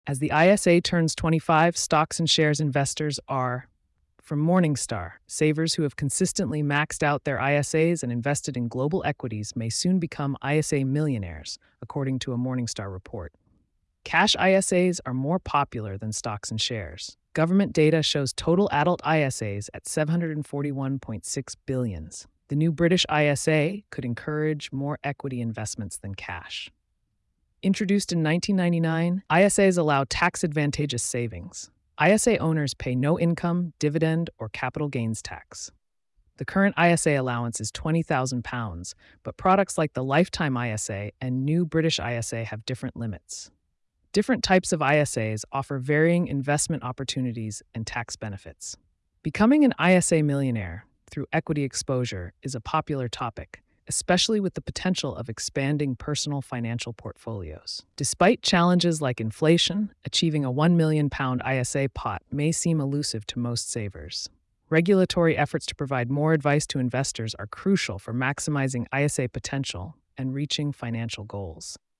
As the ISA turns 25, stocks and shares investors are from Morningstar. Savers who have consistently maxed out their ISAs and invested in global equities may soon become ISA millionaires, according to a Morningstar report. Cash ISAs are more popular than stocks and shares. Government data shows total adult ISAs at 741.6 billion. The new British ISA could encourage more equity investments than cash. Introduced in 1999, ISAs allow tax-advantageous savings. ISA owners pay no income, dividend, or capital gains tax. The current ISA allowance is £20,000, but products like the Lifetime ISA and new British ISA have different limits. Different types of ISAs offer varying investment opportunities and tax benefits. Becoming an ISA millionaire through equity exposure is a popular topic, especially with the potential of expanding personal financial portfolios. Despite challenges like inflation, achieving a £1 million ISA pot may seem elusive to most savers. Regulatory efforts to provide more advice to investors are crucial for maximizing ISA potential and reaching financial goals.